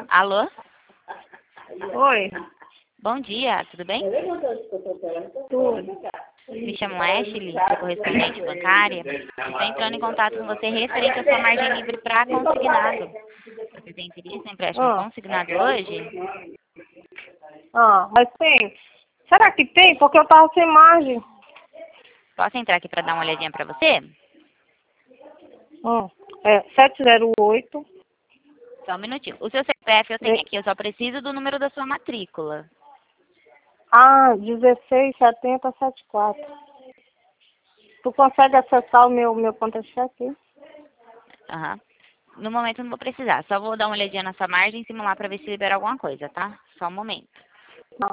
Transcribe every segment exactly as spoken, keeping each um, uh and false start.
Alô? Oi. Bom dia, tudo bem? Tudo. Me chamo Ashley, sou correspondente bancária. Estou entrando em contato com você referente à sua margem livre para consignado. Você tem interesse em empréstimo Ah. consignado hoje? Ah, mas tem. Será que tem? Porque eu tava sem margem. Posso entrar aqui para dar uma olhadinha para você? Ah. É sete zero oito. Só um minutinho. O seu C P F eu tenho É. aqui, eu só preciso do número da sua matrícula. Ah, dezesseis setenta setenta e quatro. Tu consegue acessar o meu, meu conta-cheque? Aham. No momento eu não vou precisar, só vou dar uma olhadinha na sua margem em cima lá para ver se libera alguma coisa, tá? Só um momento. Não.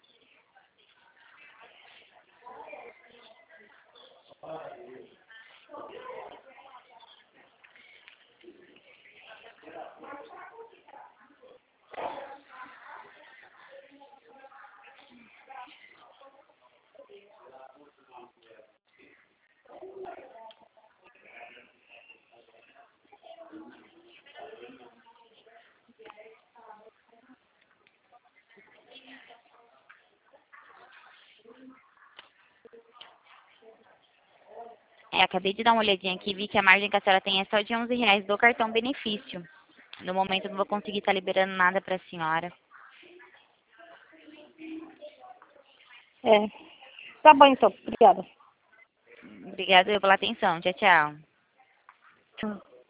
É, acabei de dar uma olhadinha aqui e vi que a margem que a senhora tem é só de onze reais do cartão benefício. No momento eu não vou conseguir estar liberando nada para a senhora. É. Tá bom então. Obrigada. Obrigada pela atenção. Tchau, tchau. Tchau.